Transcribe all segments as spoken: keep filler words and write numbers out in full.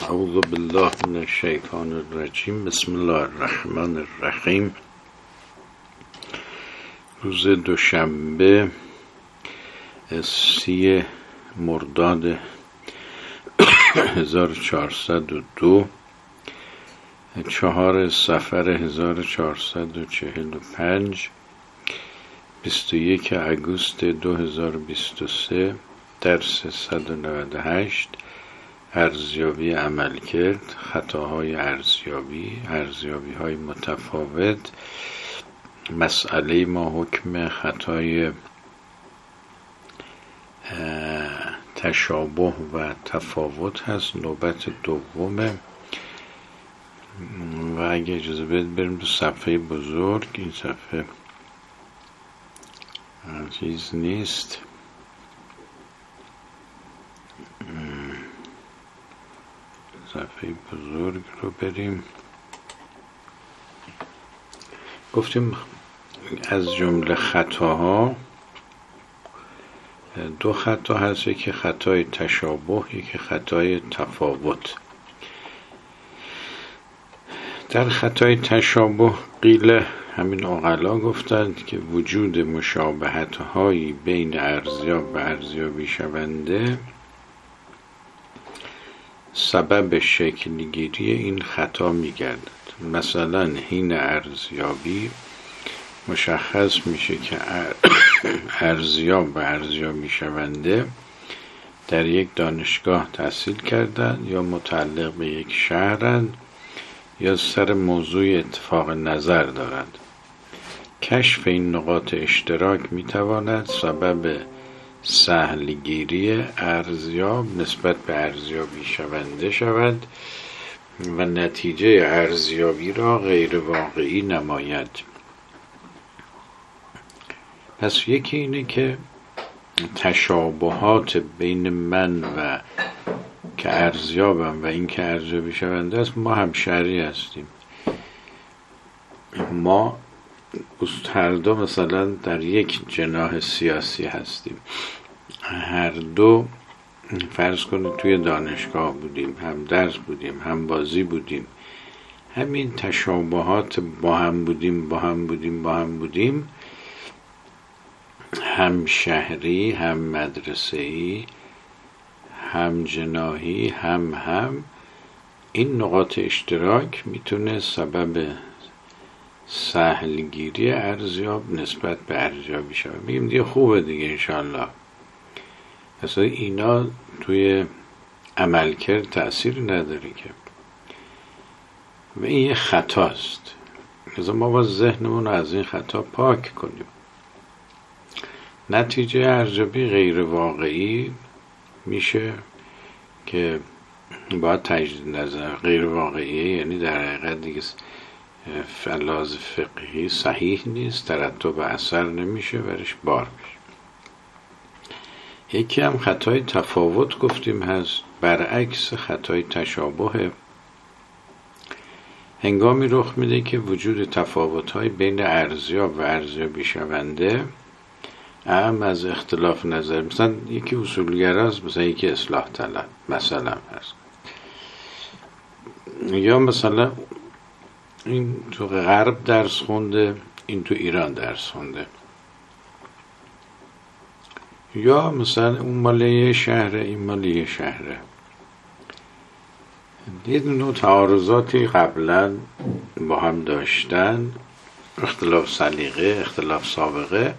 اعوذ بالله من الشیطان الرجیم. بسم الله الرحمن الرحیم. روز دوشنبه سی مرداد هزار و چهارصد و دو، چهار صفر هزار و چهارصد و چهل و پنج، بیست و یک اگوست دو هزار و بیست و سه، درس صد و نود و هشت. ارزیابی عملکرد، خطاهای ارزیابی، ارزیابی های متفاوت. مسئله ما حکم خطای تشابه و تفاوت هست، نوبت دومه. و اگه اجازه بدید بریم تو صفحه بزرگ. این صفحه چیز نیست، صفحه بزرگ رو بریم. گفتیم از جمله خطاها دو خطا هست، یکی خطای تشابه، یکی خطای تفاوت. در خطای تشابه قیل، همین عقلا گفتند که وجود مشابهت هایی بین ارزیاب و ارزیابی شونده سبب شکلگیری این خطا می‌گردد. مثلا حین ارزیابی مشخص میشه که ارزیاب و ارزیابی شونده در یک دانشگاه تحصیل کردند یا متعلق به یک شهرند یا سر موضوع اتفاق نظر دارند. کشف این نقاط اشتراک میتواند سبب سهلگیری ارزیاب نسبت به ارزیابی شونده شود و نتیجه ارزیابی را غیر واقعی نماید. پس یکی اینه که تشابهات بین من و که ارزیابم و این که ارزیابی شونده است، ما همشهری هستیم. ما هر دو مثلا در یک جناح سیاسی هستیم، هر دو فرض کنید توی دانشگاه بودیم، هم درس بودیم، هم بازی بودیم. همین تشابهات با هم بودیم با هم بودیم با هم بودیم هم شهری، هم مدرسه‌ای، هم جناحی، هم هم این نقاط اشتراک میتونه سبب سهلگیری ارزیاب نسبت به ارزیابی شود. میگیم دیگه خوبه دیگه انشالله. اصلا اینا توی عملکرد تأثیر نداره که، و این یه خطاست. لذا ما باید ذهنمون رو از این خطا پاک کنیم. نتیجه ارزیابی غیر واقعی میشه که باید تجدید نظر. غیر واقعیه یعنی در حقیقت دیگه فلاز فقهی صحیح نیست، ترتب اثر نمیشه، برش بار میشه. یکی هم خطای تفاوت گفتیم هست، برعکس خطای تشابه. هنگامی رخ میده که وجود تفاوت‌های بین ارزیاب و ارزیابی شونده اهم از اختلاف نظر. مثلا یکی اصولگراست، مثلا یکی اصلاح طلب مثلا هست، یا مثلا این تو غرب درس خونده، این تو ایران درس خونده، یا مثلا اون مال یه شهره، این مال یه شهره. یه نوع تعارضاتی قبلا با هم داشتن، اختلاف سلیقه، اختلاف سابقه،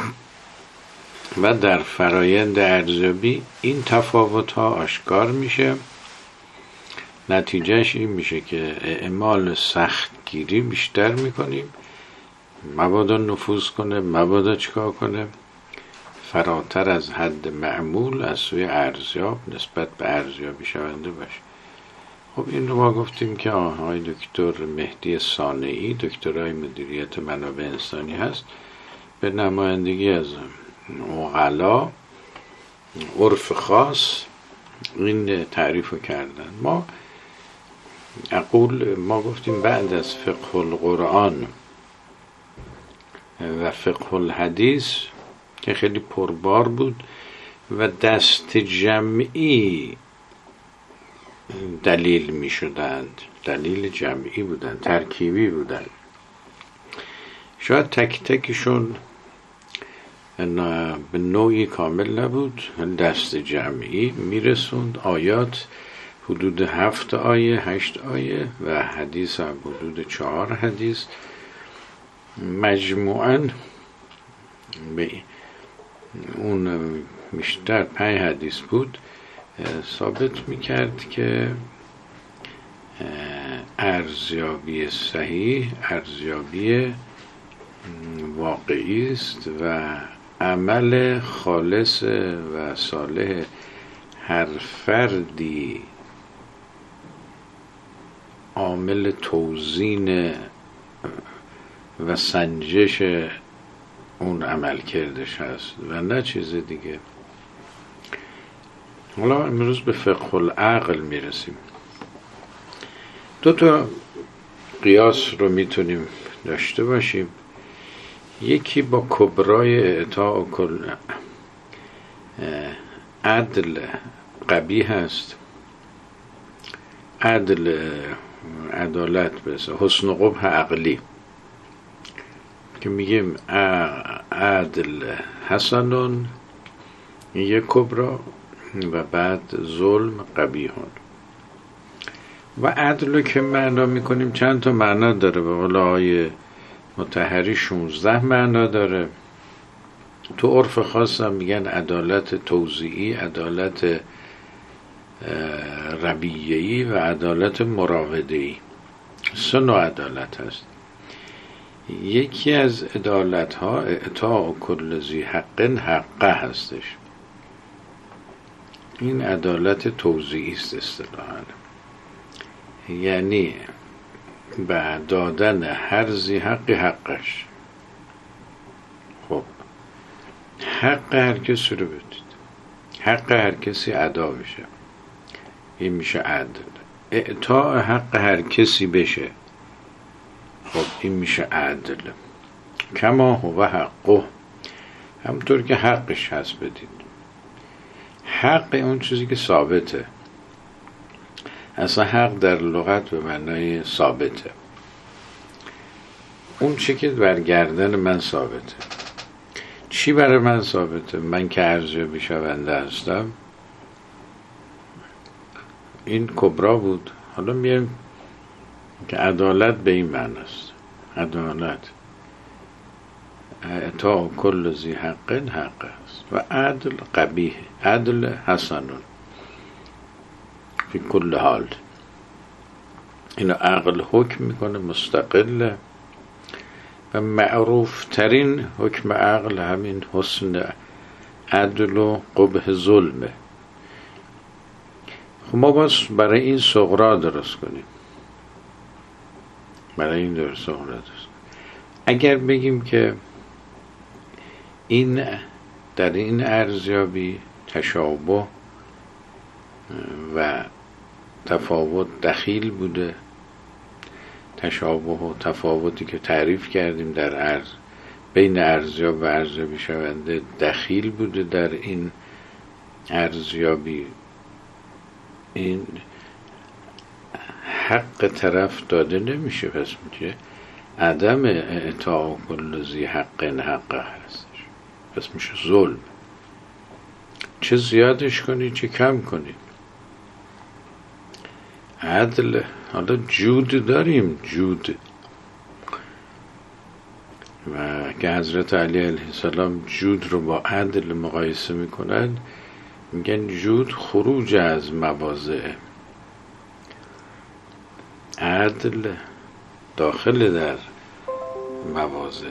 و در فرایند ارزیابی این تفاوت ها آشکار میشه. نتیجهش این میشه که اعمال سختگیری بیشتر میکنیم، مبادا نفوذ کنه، مبادا چیکار کنه، فراتر از حد معمول از سوی ارزیاب نسبت به ارزیابی شونده باشه. خب این رو ما گفتیم که آقای دکتر مهدی صانعی، دکترای مدیریت منابع انسانی هست، به نمایندگی از عقلا عرف خاص این تعریف رو کردن. ما اقول ما گفتیم بعد از فقه القرآن و فقه الحدیث که خیلی پربار بود و دست جمعی دلیل می شدند، دلیل جمعی بودند، ترکیبی بودند. شاید تک تکشون به نوعی کامل نبود، دست جمعی میرسوند. آیات حدود هفت آیه، هشت آیه و حدیث هم حدود چهار حدیث. مجموعاً به اون بیشتر پنج حدیث بود، ثابت میکرد که ارزیابی صحیح ارزیابی واقعی است و عمل خالص و صالح هر فردی عامل توزین و سنجش اون عمل کردش هست و نه چیز دیگه. حالا امروز به فقه العقل میرسیم. دو تا قیاس رو میتونیم داشته باشیم. یکی با کبرای اعطاء کل عدل قبیح هست، عدل عدالت بس حسن و قبح عقلی که میگیم عدل حسنون یک کبرا و بعد ظلم قبیحون. و عدل رو که معنا میکنیم چند تا معنا داره. به قول آقای مطهری شونزده معنا داره. تو عرف خاص هم میگن عدالت توزیعی، عدالت ربیعی و عدالت مراوده‌ای. سه نوع عدالت هست. یکی از عدالت ها اعطاء کل ذی حق حقه هستش. این عدالت توزیعی است اصطلاحاً، یعنی به دادن هر ذی حقی حقش. خب حق هر کسی رو بدید، حق هر کسی ادا بشه، این میشه عدل. اعطاء حق هر کسی بشه، خب این میشه عدل. کما هو حقه، همونطور که حقش هست بدید. حق اون چیزی که ثابته. اصلا حق در لغت به معنای ثابته، اون چی که بر گردن من ثابته. چی برای من ثابته؟ من که ارزیابی شونده هستم. این کبرا بود. حالا میگم که عدالت به این معنی است. عدالت اعطاء کل ذی حق حق است و عدل قبیح، عدل حسنون فی کل حال. اینو عقل حکم میکنه، مستقله و معروف ترین حکم عقل همین حسن عدل و قبح ظلمه. خب ما باز برای این صغرا درست کنیم، برای این درست صغرا درست کنیم. اگر بگیم که این در این ارزیابی تشابه و تفاوت دخیل بوده، تشابه و تفاوتی که تعریف کردیم در عرض بین ارزیاب و ارزیابی شونده دخیل بوده در این ارزیابی، این حق طرف داده نمیشه. پس میشه عدم اعطاء کل ذی حق حق هستش. پس میشه ظلم. چه زیادش کنی چه کم کنی. عدل، حالا جود داریم، جود و که حضرت علی علیه السلام جود رو با عدل مقایسه میکنند، میگن جود خروج از مواضع، عدل داخل در مواضع.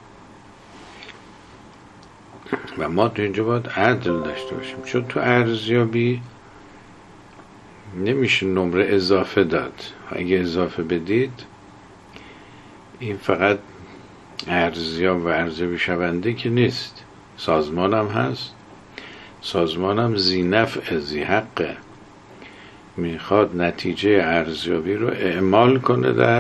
و ما تو اینجا باید عدل داشته باشیم، چون تو ارزیابی نمیشه نمره اضافه داد. اگه اضافه بدید این فقط ارزیاب و ارزیابی شونده که نیست، سازمان هم هست. سازمان هم ذی نفع ذی حقه، میخواد نتیجه ارزیابی رو اعمال کنه در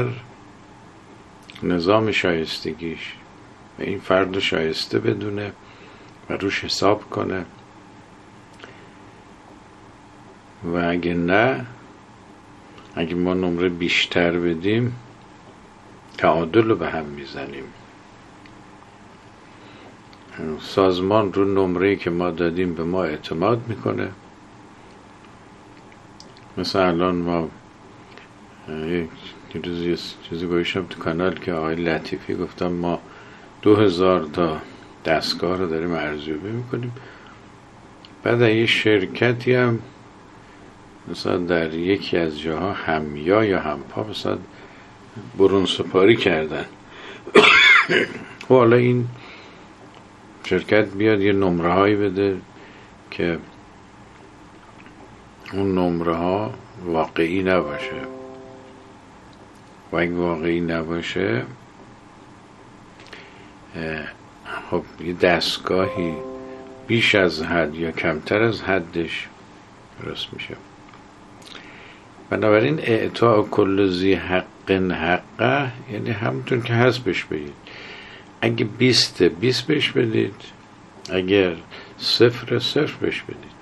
نظام شایستگیش و این فرد شایسته بدونه و روش حساب کنه و اگه نه اگه ما نمره بیشتر بدیم تعادل رو به هم میزنیم. سازمان رو نمره‌ای که ما دادیم به ما اعتماد میکنه. مثلا الان ما یک چیزی چیزی گوشم تو کانال که آقای لطیفی گفتم ما دو هزار تا دستگاه رو داریم ارزیابی میکنیم. بعد یه شرکتی هم مثلا در یکی از جاها همیا یا همپا مثلا برون سپاری کردن. و حالا این شرکت بیاد یه نمره هایی بده که اون نمره ها واقعی نباشه و اگه واقعی نباشه خب یه دستگاهی بیش از حد یا کمتر از حدش درست میشه. بنابراین اعطاء کل ذی حق حقه یعنی همونطور که هست بهش بدید. اگه بیست بیست بهش بدید، اگر صفر صفر بهش بدید.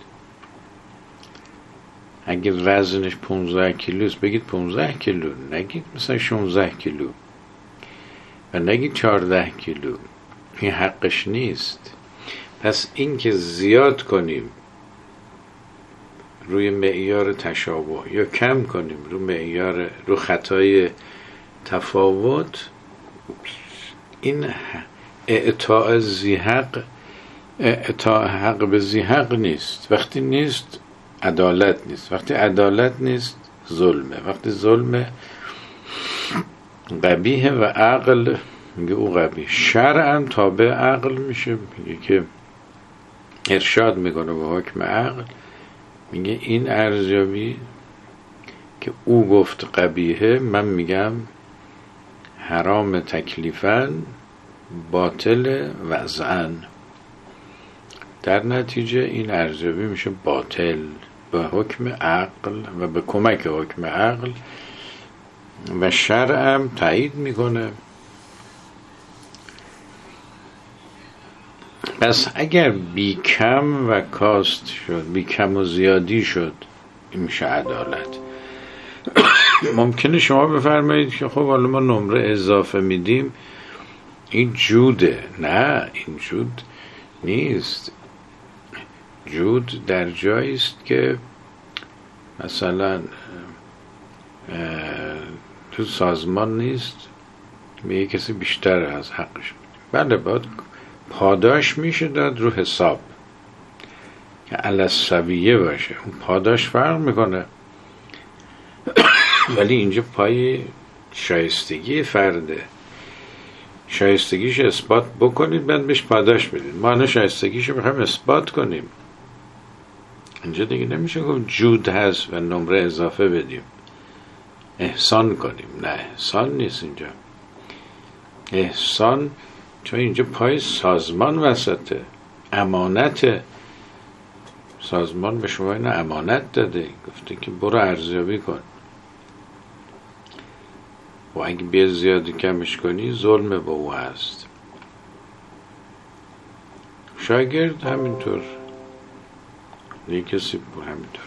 اگه وزنش پونزده کیلوست بگید پونزده کیلو، نگید مثلا شانزده کیلو و نگید چهارده کیلو. این حقش نیست. پس این که زیاد کنیم روی معیار تشابه یا کم کنیم روی معیار رو خطای تفاوت، این اعطاء ذی حق اعطاء حق به ذی حق نیست. وقتی نیست عدالت نیست. وقتی عدالت نیست ظلمه. وقتی ظلمه قبیحه و عقل میگه او قبیح. شرعاً تابع عقل میشه، میگه که ارشاد میکنه به حکم عقل، میگه این ارزیابی که او گفت قبیحه من میگم حرام تکلیفاً باطل وضعاً. در نتیجه این ارزیابی میشه باطل به حکم عقل و به کمک حکم عقل و شرعم تایید میکنه. پس اگر بی کم و کاست شد، بی کم و زیادی شد، این میشه عدالت. ممکنه شما بفرمایید که خب حالا ما نمره اضافه میدیم این جوده. نه، این جود نیست. جود در جایی است که مثلا تو سازمان نیست به یک کسی بیشتر از حقش میدیم. بله باید پاداش میشه داد رو حساب که علی السویه باشه. اون پاداش فرق میکنه ولی اینجا پای شایستگی فرده. شایستگیش اثبات بکنید بعد بهش پاداش بدید. ما الان شایستگیش رو میخوایم اثبات کنیم. اینجا دیگه نمیشه گفت جود هست و نمره اضافه بدیم احسان کنیم. نه، احسان نیست اینجا. احسان چون اینجا پای سازمان وسطه، امانته. سازمان به شما این امانت داده، گفته که برو ارزیابی کن و اگه بیا زیادی کمش کنی ظلم به او هست. شاگرد همینطور، یک کسی همینطور.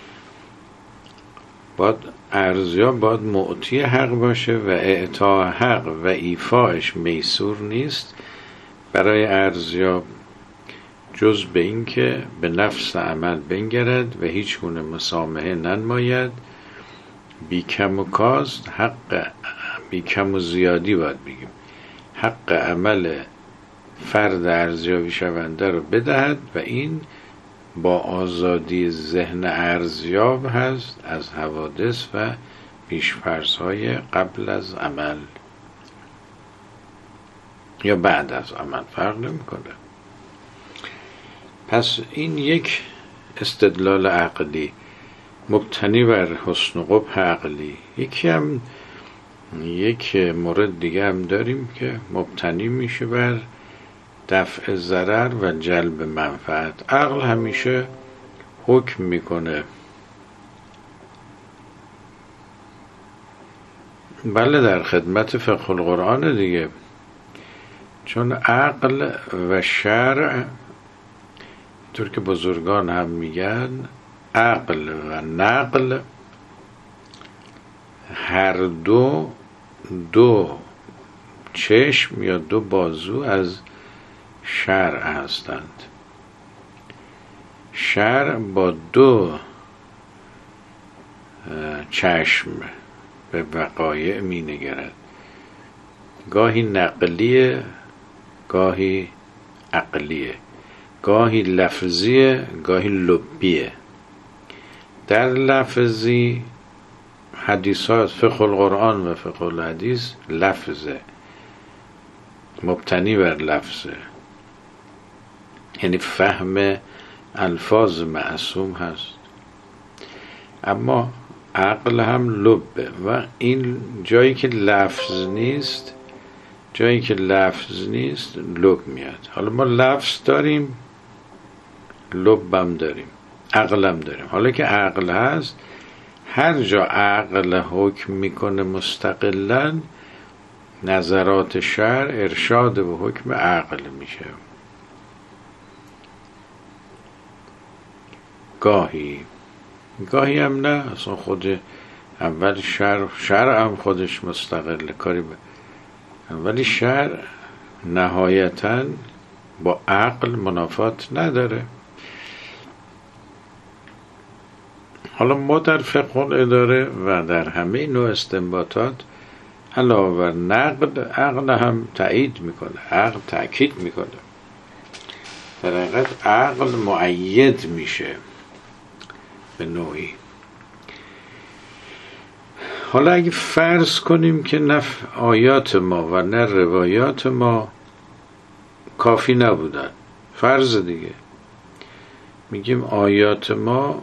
باید ارزیاب باید معطی حق باشه و اعطاء حق و ایفاش میسور نیست برای ارزیاب جز به این که به نفس عمل بنگرد و هیچ گونه مسامحه ننماید. بی کم و کاست حق بی کم و زیادی باید بگیم حق عمل فرد ارزیابی شونده رو بدهد و این با آزادی ذهن ارزیاب هست از حوادث و پیش‌فرض‌های قبل از عمل یا بعد از عمل، فرق نمی‌کنه. پس این یک استدلال عقلی مبتنی بر حسن و قبح عقلی. یکی هم یک مورد دیگه هم داریم که مبتنی میشه بر دفع ضرر و جلب منفعت. عقل همیشه حکم میکنه. بله در خدمت فقه القرآن دیگه، چون عقل و شرع طور که بزرگان هم میگن عقل و نقل هر دو دو چشم یا دو بازو از شرع هستند. شرع با دو چشم به وقایع می نگرد، گاهی نقلیه گاهی عقلیه، گاهی لفظیه گاهی لبیه. در لفظی حدیثات فقه القرآن و فقه الحدیث لفظه، مبتنی بر لفظه، یعنی فهم الفاظ معصوم هست. اما عقل هم لبه و این جایی که لفظ نیست، جایی که لفظ نیست لب میاد. حالا ما لفظ داریم، لبم داریم، عقلم داریم. حالا که عقل هست، هر جا عقل حکم میکنه مستقلاً، نظرات شرع ارشاد به حکم عقل میشه. گاهی گاهی هم نه، اصلا خود اول شرع شرع هم خودش مستقل کاری به ولی شرع نهایتاً با عقل منافات نداره. حالا ما در فقه الاداره و در همه نوع استنباطات علاوه بر نقد، عقل هم تایید میکنه، عقل تأکید میکنه. در حقیقت عقل مؤید میشه به نوعی. حالا اگه فرض کنیم که نه آیات ما و نه روایات ما کافی نبودن، فرض دیگه میگیم آیات ما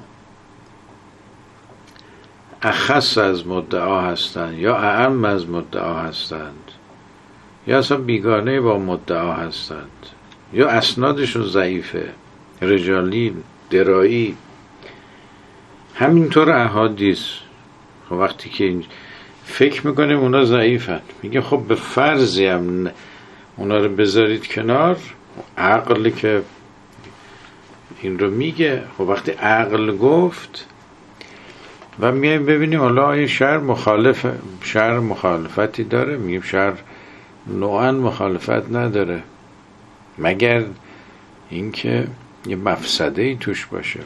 اخص از مدعا هستند یا اعم از مدعا هستند یا اصلا بیگانه با مدعا هستند یا اسنادشون ضعیفه، رجالی، درایی. همینطور احادیث. خب وقتی که فکر میکنیم اونا ضعیفن، میگه خب به فرضی هم اونا رو بذارید کنار، عقل که این رو میگه. خب وقتی عقل گفت و میایم ببینیم حالا این شرع مخالف شرع مخالفتی داره، میگیم شرع نوعا مخالفت نداره مگر اینکه یه مفسده ای توش باشه.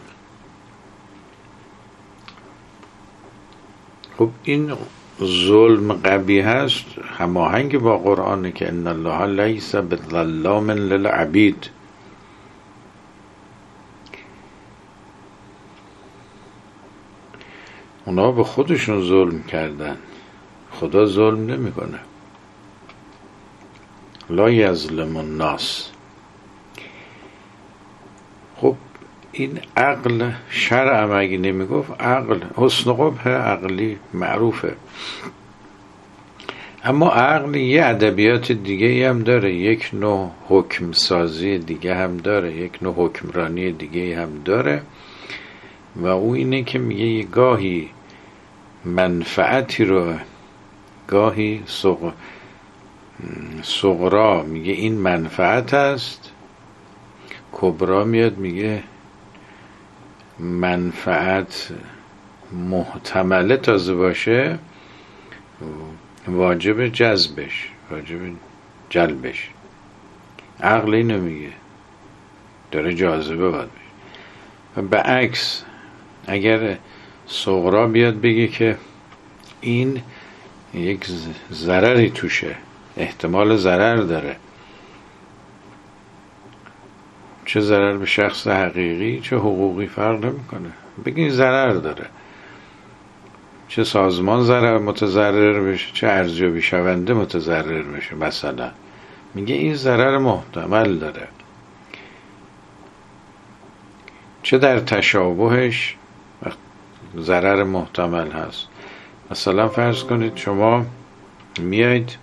خب این ظلم قبیح هست، هماهنگ با قرآنه که ان الله لیس بظلام للعبید. اونا به خودشون ظلم کردن، خدا ظلم نمیکنه. لا یظلم الناس. خب این عقل شرع هم اگه نمیگفت، عقل حسن قبح عقلی معروفه، اما عقل یه ادبیات دیگه هم داره، یک نوع حکم سازی دیگه هم داره، یک نوع حکمرانی دیگه هم داره و او اینه که میگه یه گاهی منفعتی رو، گاهی صغ... صغرا میگه این منفعت است، کبرا میاد میگه منفعت محتمله تازه باشه واجب جذبش، واجب جلبش. عقل اینو میگه، داره جاذبه باید بشه. و به عکس اگر صغرا بیاد بگه که این یک ضرری توشه، احتمال ضرر داره، چه ضرر به شخص حقیقی چه حقوقی فرق نمیکنه، بگین ضرر داره، چه سازمان ضرر متضرر بشه چه ارزیابی شونده متضرر بشه. مثلا میگه این ضرر محتمل داره، چه در تشابهش ضرر محتمل هست. مثلا فرض کنید شما میایید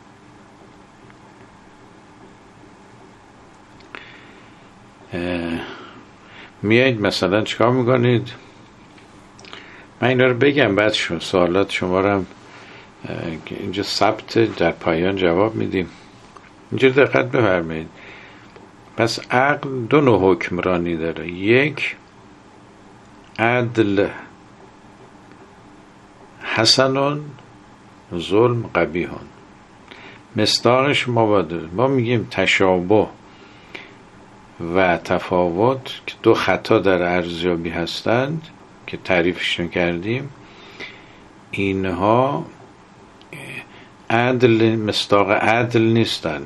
میایید مثلا چیکار میکنید، من اینا رو بگم بعد شما سوالات شما رو هم اینجا ثبت در پایان جواب میدیم. اینجا دقت بفرمایید. پس عقل دو نوع حکمرانی داره، یک عدل حسن ظلم قبیح. مصداقش مبادله. ما میگیم تشابه و تفاوت که دو خطا در ارزیابی هستند که تعریفشون کردیم، اینها عدل، مصداق عدل نیستن.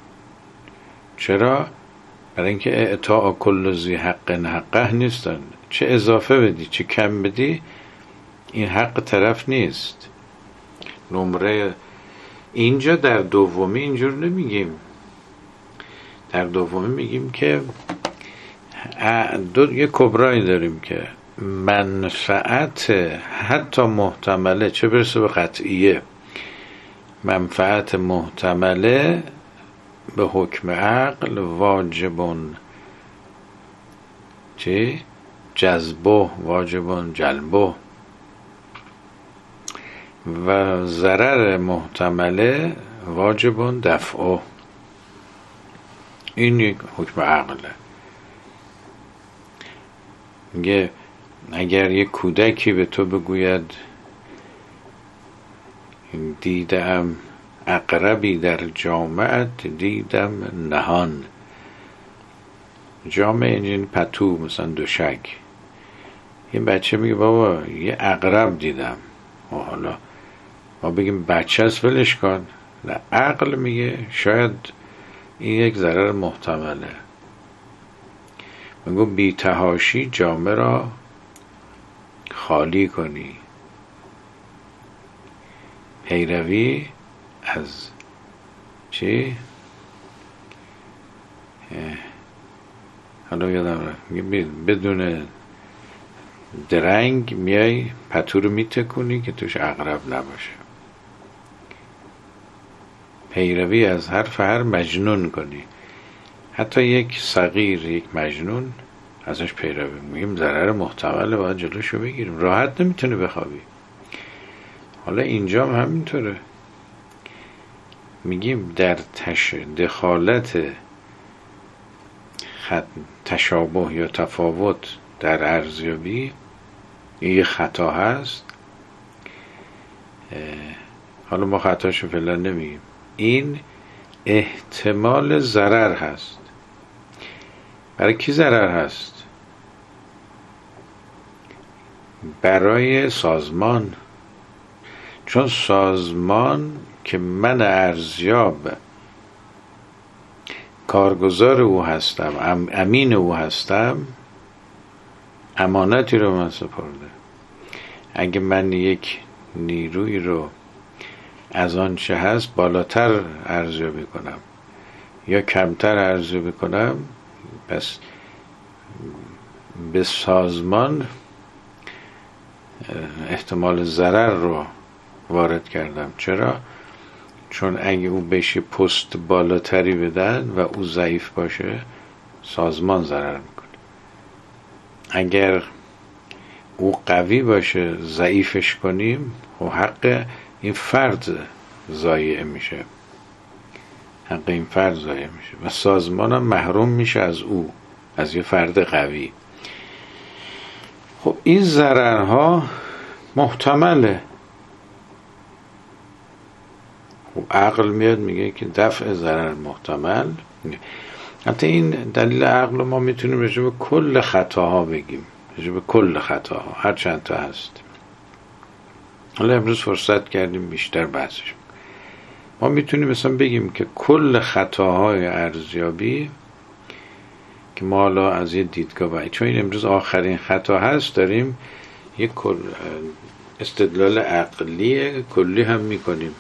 چرا؟ برای اینکه اعطاء کل ذی حق حقه نیستن. چه اضافه بدی چه کم بدی این حق طرف نیست. نمره اینجا در دومی اینجور نمیگیم. در دومی میگیم که دو یه کبرایی داریم که منفعت حتی محتمله، چه برسه به قطعیه، منفعت محتمله به حکم عقل واجبون چی؟ جذبه، واجبون جلبه، و ضرر محتمله واجبون دفعه. این یک حکم عقله. میگه اگر یک کودکی به تو بگوید دیدم عقربی در جامعت دیدم نهان، جامعه این پتو مثلا دوشک، این بچه میگه بابا یه عقرب دیدم، و حالا ما بگیم بچه است ولش کن، نه، عقل میگه شاید این یک ضرر محتمله. میگو بی تحاشی جامعه را خالی کنی، پیروی از چی؟ حالا یادم رفت، بدون درنگ میای پتو رو میتکونی که توش عقرب نباشه. پیروی از حرف هر مجنون کنی، حتی یک صغیر، یک مجنون ازش پیروی. میگیم ضرر محتمله، باید جلوشو بگیریم، راحت نمیتونه بخوابی. حالا اینجا هم همینطوره، میگیم در تش... دخالت خط... تشابه یا تفاوت در ارزیابی یه خطا هست. حالا ما خطاشو فعلا نمیگیم، این احتمال ضرر هست. برای کی ضرر هست؟ برای سازمان. چون سازمان که من ارزیاب کارگزار او هستم، ام امین او هستم، امانتی رو من سپرده. اگه من یک نیروی رو از آن چه هست بالاتر ارزیابی کنم یا کمتر ارزیابی کنم، پس به سازمان احتمال ضرر رو وارد کردم. چرا؟ چون اگه او بشه پست بالاتری بدن و او ضعیف باشه، سازمان ضرر میکنه. اگر او قوی باشه ضعیفش کنیم و حق این فرد ضایع میشه، حق این فرد ضایع میشه و سازمان هم محروم میشه از او، از یه فرد قوی. خب این ضررها محتمله. خب عقل میاد میگه که دفع ضرر محتمل. حتی این دلیل عقل ما میتونیم راجع به کل خطاها بگیم، راجع به کل خطاها هر چند تا هست. حالا امروز فرصت کردیم بیشتر بحثش. ما میتونیم مثلا بگیم که کل خطاهای ارزیابی که ما حالا از یه دیدگاه باید، چون این امروز آخرین خطا هست، داریم یک استدلال عقلی کلی هم میکنیم.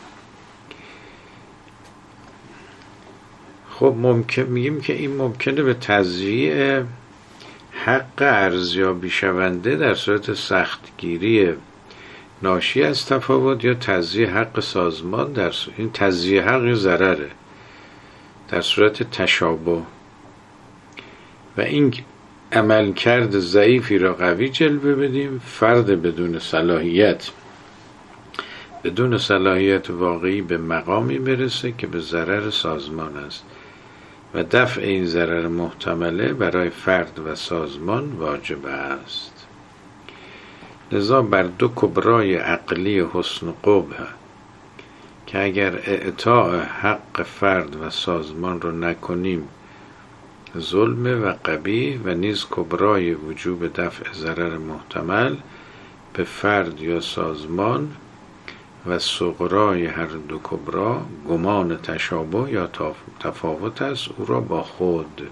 خب ممکن میگیم که این ممکنه به تضییع حق ارزیابی شونده در صورت سختگیری ناشی از تفاوت یا تضییع حق سازمان، در صورت این تضییع حق یا ضرره در صورت تشابه، و این عملکرد ضعیفی را قوی جلوه بدیم، فرد بدون صلاحیت بدون صلاحیت واقعی به مقامی برسه که به ضرر سازمان است و دفع این ضرر محتمله برای فرد و سازمان واجب است. لذا بر دو کبرای عقلی حسن و قبح که اگر اعطاء حق فرد و سازمان رو نکنیم ظلم و قبیح، و نیز کبرای وجوب دفع ضرر محتمل به فرد یا سازمان و صغرای هر دو کبرا گمان تشابه یا تفاوت است او را با خود.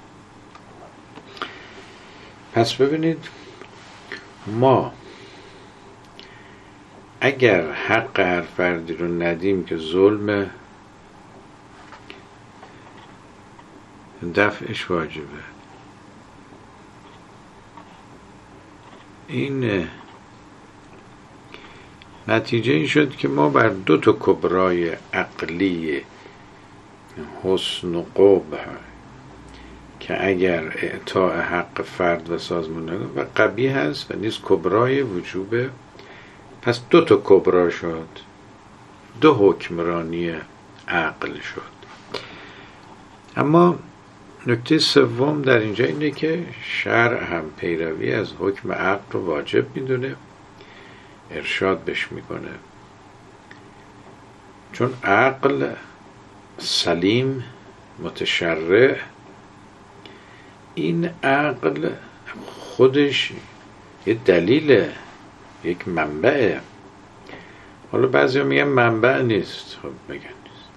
پس ببینید، ما اگر حق هر فردی رو ندیم که ظلم دفعش واجبه، این نتیجه این شد که ما بر دو تا کبرای عقلی حسن و قبح که اگر اعطاء حق فرد و سازمان و قبیح هست و نیز کبرای وجوبه، پس دو تا کبرا شد، دو حکمرانی عقل شد. اما نکته سوم در اینجا اینه که شرع هم پیروی از حکم عقل رو واجب میدونه، ارشاد بهش میکنه، چون عقل سلیم متشرع، این عقل خودش یه دلیله، یک منبعه. حالا بعضی ها میگن منبع نیست، خب بگن نیست.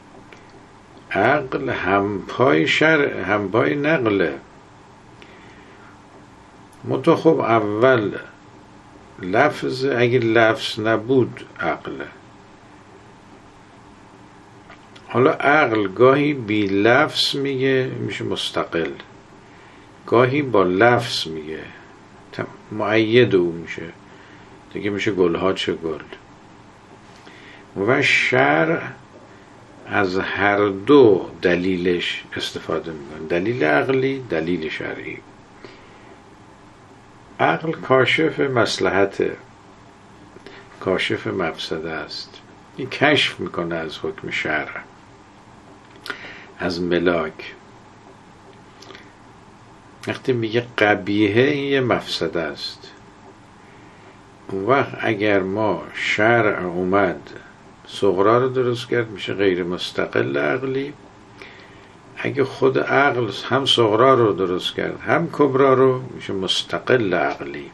عقل هم پای شرع هم پای نقله. منتها خب اول لفظ، اگه لفظ نبود عقله. حالا عقل گاهی بی لفظ میگه میشه مستقل، گاهی با لفظ میگه مؤید او میشه دیگه، میشه گلها چه گل. و شرع از هر دو دلیلش استفاده میکنه، دلیل عقلی، دلیل شرعی. عقل کاشف مصلحت، کاشف مفسده است، این کشف میکنه از حکم شرع، از ملاک. وقتی میگه قبیحه، این یه مفسده است. اون وقت اگر ما شرع اومد صغرا رو درست کرد میشه غیر مستقل عقلی، اگه خود عقل هم صغرا رو درست کرد هم کبرا رو میشه مستقل عقلی.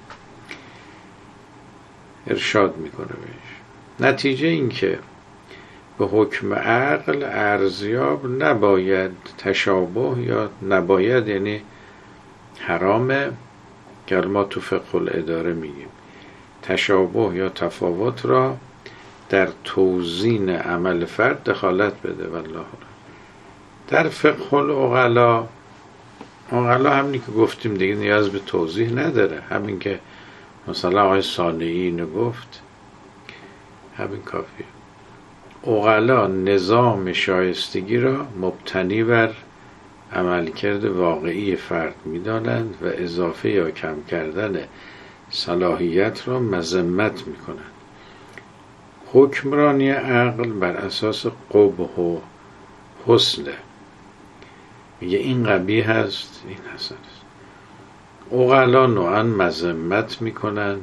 ارشاد میکنه بهش. نتیجه این که به حکم عقل ارزیاب نباید تشابه، یا نباید یعنی حرامه که ما تو فقه الاداره میگیم تشابه یا تفاوت را در توزین عمل فرد دخالت بده. والله در فقه العقلا، عقلا همینی که گفتیم دیگه نیاز به توضیح نداره، همین که مثلا آقای صانعی اینو گفت همین کافیه. عقلا نظام شایستگی را مبتنی بر عملکرد واقعی فرد می‌دانند و اضافه یا کم کردن صلاحیت را مذمت می‌کنند. حکمرانی عقل بر اساس قبح و حسنه، میگه این قبیح هست، این حسن است. عقلا نوعا مذمت میکنن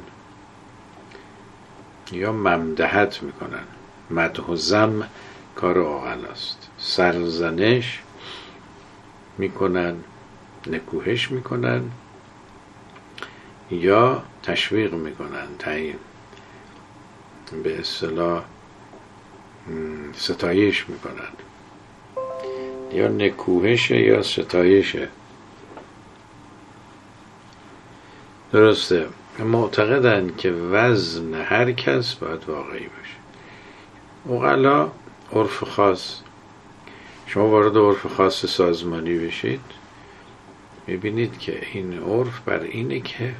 یا ممدحت میکنن. مدح و ذم کار عقلاست. سرزنش میکنن، نکوهش میکنن یا تشویق میکنن، تعیین به اصطلاح ستایش میکنن، یا نکوهشه یا ستایشه. درسته. معتقدن که وزن هر کس باید واقعی باشه. عقلا عرف خاص، شما وارد عرف خاص سازمانی بشید میبینید که این عرف بر اینه که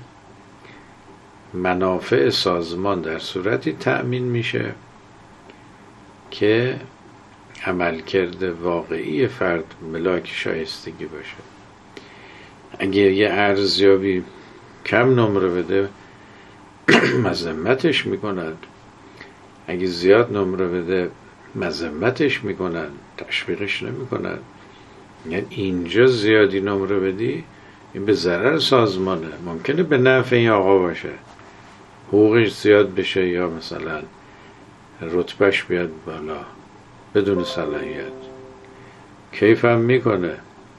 منافع سازمان در صورتی تأمین میشه که عملکرد واقعی فرد ملاک شایستگی باشه. اگر یه ارزیابی کم نمره بده مذمتش میکنن، اگه زیاد نمره بده مذمتش میکنن، تشویقش نمیکنن. یعنی اینجا زیادی نمره بدی این به ضرر سازمانه، ممکنه به نفع این آقا باشه حقوقش زیاد بشه یا مثلا رتبهش بیاد بالا بدون صلاحیت. کیفم میکنه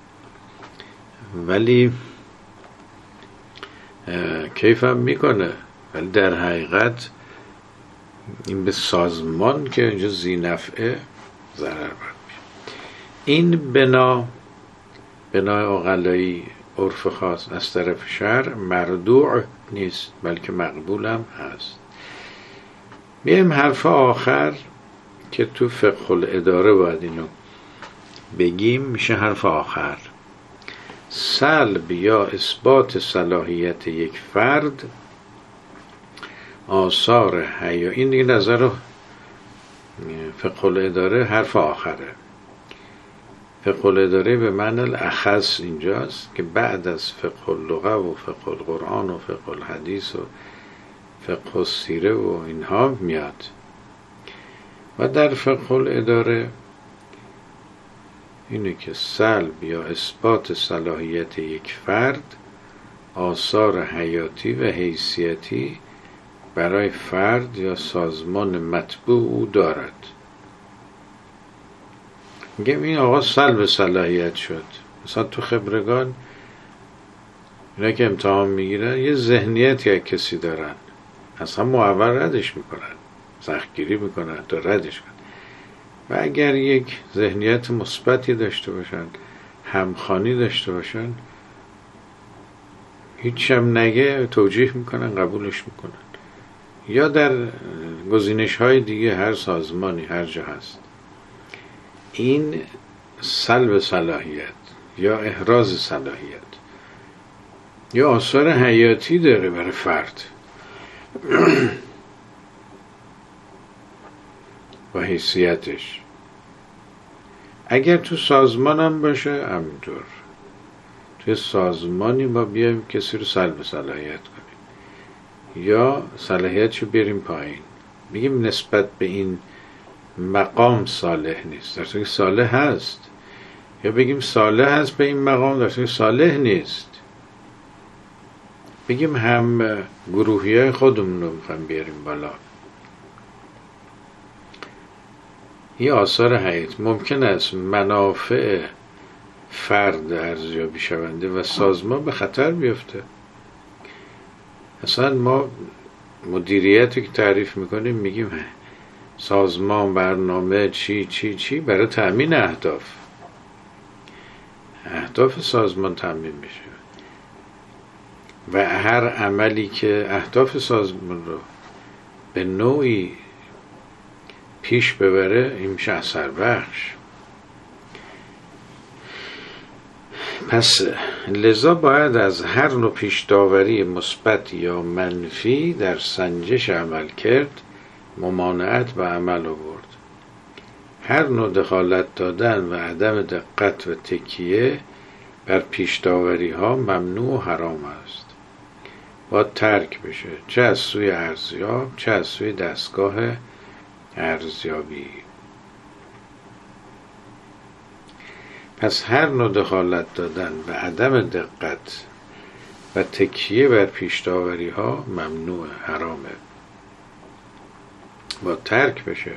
ولی کیفم میکنه ولی در حقیقت این به سازمان که اینجا ذی نفعه ضرر برمیشه. این بنا بنای عقلایی عرف خاص از طرف شرع مردوع نیست بلکه مقبول هم هست. میایم حرف آخر که تو فقه الاداره باید اینو بگیم، میشه حرف آخر. سلب یا اثبات صلاحیت یک فرد آثار حیا، این دیگه نظر فقه الاداره حرف آخره. فقه الاداره به معنی الاخص اینجاست که بعد از فقه اللغه و فقه القرآن و فقه الحدیث و فقه السیره و اینها میاد. و در فقه الاداره اینه که سلب یا اثبات صلاحیت یک فرد آثار حیاتی و حیثیتی برای فرد یا سازمان متبوع او دارد. میگم این آقا سلب صلاحیت شد. مثلا تو خبرگان اینا که امتحان میگیرن یه ذهنیتی از کسی دارن، اصلا معول ردش میکنن، سختگیری میکنن تا ردش کنن. و اگر یک ذهنیت مثبتی داشته باشن، همخوانی داشته باشن، هیچ هم نگه توجیه میکنن، قبولش میکنن. یا در گزینش های دیگه هر سازمانی هر جا هست. این سلب صلاحیت یا احراز صلاحیت یا آثار حیاتی داره برای فرد و حیثیتش. اگر تو سازمانم باشه همینطور، توی سازمانی ما بیایم کسی رو سلب صلاحیت کنیم یا صلاحیتشو بریم پایین، بگیم نسبت به این مقام صالح نیست در صورتی که صالح هست، یا بگیم صالح هست به این مقام در صورتی که صالح نیست. بگیم هم گروهی های خودمون رو میخوایم بیاریم بالا. این آثار حیات ممکن است منافع فرد ارزیابی شونده و سازمان به خطر بیفته. اصلا ما مدیریتی که تعریف میکنیم میگیم سازمان برنامه چی چی چی برای تأمین اهداف اهداف سازمان تأمین بشه و هر عملی که اهداف سازمان رو به نوعی پیش ببره این میشه اثر بخش. پس لذا باید از هر نوع پیش داوری مثبت یا منفی در سنجش عمل کرد ممانعت به عمل آورد. هر نوع دخالت دادن و عدم دقت و تکیه بر پیش داوری ها ممنوع و حرام است. باید ترک بشه، چه از سوی ارزیاب چه از سوی دستگاه ارزیابی. پس هر نوع دخالت دادن و عدم دقت و تکیه بر پیش داوری ها ممنوع، حرامه، با ترک بشه.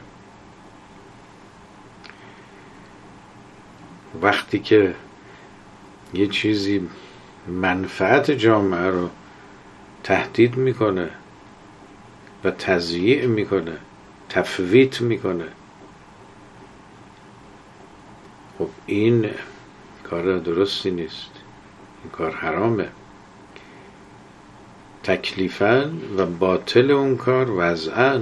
وقتی که یه چیزی منفعت جامعه رو تهدید میکنه و تضییع میکنه، تفویت میکنه، خب این کار درستی نیست، این کار حرامه. تکلیفاً و باطل اون کار وضعاً.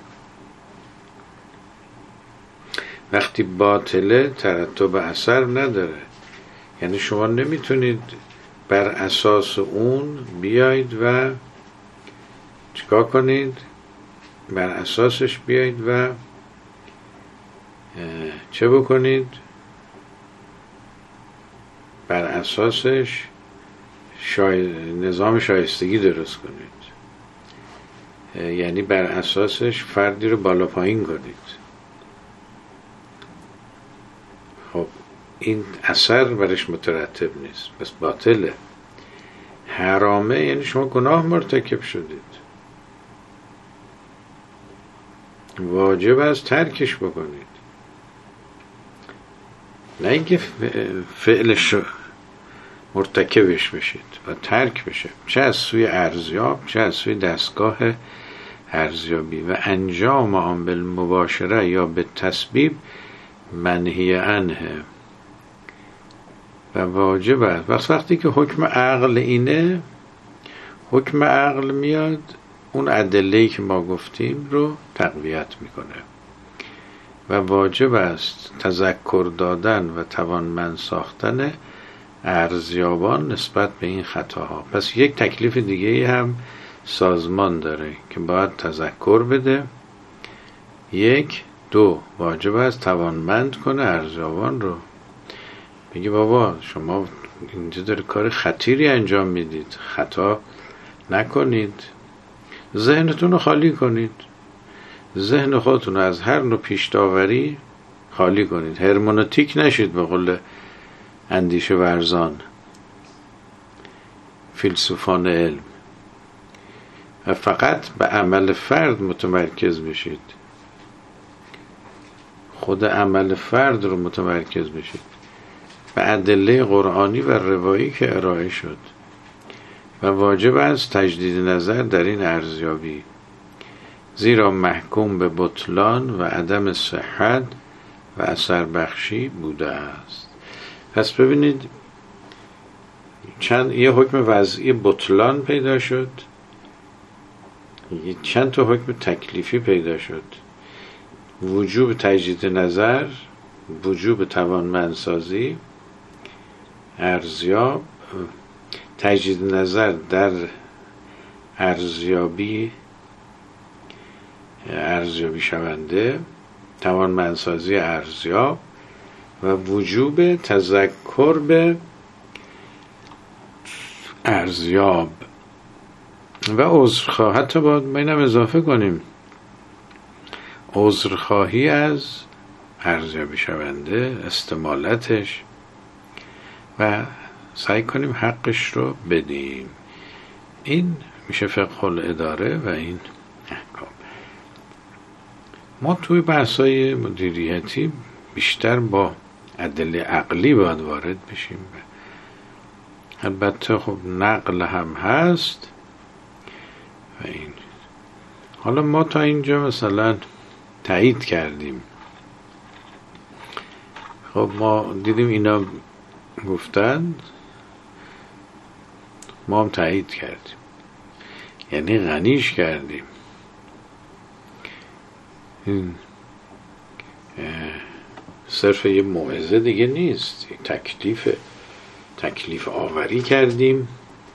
وقتی باطله ترتب اثر نداره، یعنی شما نمیتونید بر اساس اون بیاید و چیکار کنید، بر اساسش بیاید و چه بکنید، بر اساسش شای... نظام شایستگی درست کنید، یعنی بر اساسش فردی رو بالا پایین کنید. خب این اثر برش مترتب نیست، بس باطله. حرامه یعنی شما گناه مرتکب شدید. واجب است ترکش بکنید، نه اینکه فعلش مرتکبش بشید و ترک بشه، چه از سوی ارزیاب چه از سوی دستگاه ارزیابی. و انجام آن بالمباشره یا به تسبیب منهی عنه و واجب است. وقت وقتی که حکم عقل اینه، حکم عقل میاد اون ادله‌ای که ما گفتیم رو تقویت میکنه و واجب است تذکر دادن و توانمند ساختن ارزیابان نسبت به این خطاها. پس یک تکلیف دیگه هم سازمان داره که باید تذکر بده. یک دو واجب است توانمند کنه ارزیابان رو، بگی بابا شما اینجا داره کار خطیری انجام میدید، خطا نکنید، ذهنتون رو خالی کنید، ذهن خودتون رو از هر نوع پیش داوری خالی کنید، هرمونوتیک نشید به قول اندیشه ورزان فیلسوفان علم، و فقط به عمل فرد متمرکز بشید، خود عمل فرد رو متمرکز بشید به ادله قرآنی و روایی که ارائه شد. و واجب است تجدید نظر در این ارزیابی، زیرا محکوم به بطلان و عدم صحت و اثر بخشی بوده است. پس ببینید چند یه حکم وضعی بطلان پیدا شد، چند تا حکم تکلیفی پیدا شد، وجوب تجدید نظر، وجوب توانمندسازی، ارزیاب، تجدید نظر در ارزیابی ارزیابی شونده، توانمندسازی ارزیاب و وجوب تذکر به ارزیاب و عذرخواهی. حتی باید ما اینم اضافه کنیم عذرخواهی از ارزیابی شونده، استمالتش، و سعی کنیم حقش رو بدیم. این میشه فقه الاداره و این احکام. ما توی بحث‌های مدیریتی بیشتر با ادله عقلی باید وارد بشیم. البته خب نقل هم هست و این. حالا ما تا اینجا مثلا تایید کردیم، خب ما دیدیم اینا گفتند، ما هم تایید کردیم، یعنی غنیش کردیم. این صرف یه موعظه دیگه نیست، تکلیف تکلیف آوری کردیم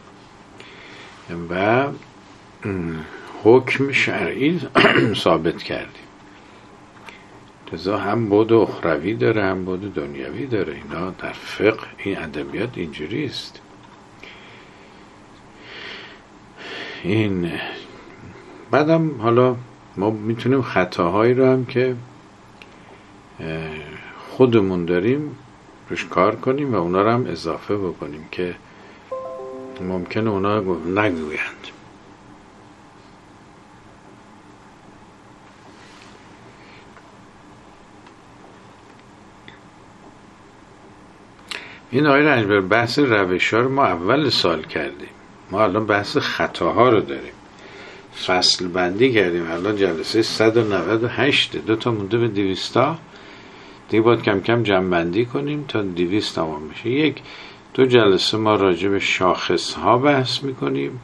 و حکم شرعی ثابت کردیم. لذا هم بود اخروی داره هم بود دنیوی داره. اینا در فقه این ادبیات اینجوری است. این بعدم حالا ما میتونیم خطاهایی رو هم که خودمون داریم روش کار کنیم و اونا رو هم اضافه بکنیم که ممکنه اونا نگویند. این آیه رنجبر بحث روش ها رو ما اول سال کردیم، ما الان بحث خطاها رو داریم، فصل بندی کردیم. الان جلسه صد و نود و هشت، دو تا مونده به دویستا دیگه، باید کم کم جمع بندی کنیم تا دویست تمام بشه. یک دو جلسه ما راجع به شاخص ها بحث میکنیم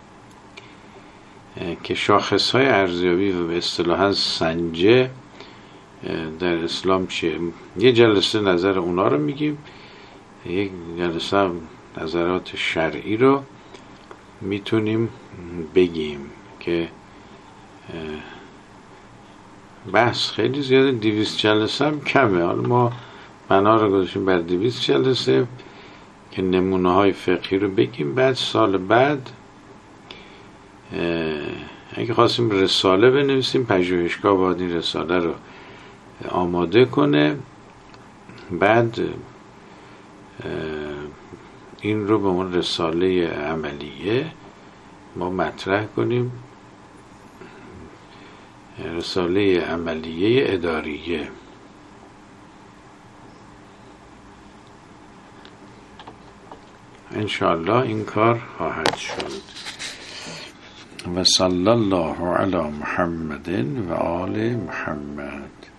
که شاخص های ارزیابی و به اصطلاحاً سنجه در اسلام چیه. یه جلسه نظر اونا رو میگیم، یک جلسه نظرات شرعی رو میتونیم بگیم که بحث خیلی زیاده. دویست جلسه هم کمه. حالا ما بنا رو گذاشتیم بر دویست جلسه که نمونه های فقهی رو بگیم. بعد سال بعد اگه خواستیم رساله بنویسیم، پژوهشگاه باید این رساله رو آماده کنه، بعد این رو به اون رساله عملیه ما مطرح کنیم رساله عملیه اداریه. انشاءالله این کار خواهد شد. و صلی الله علی محمد و آل محمد.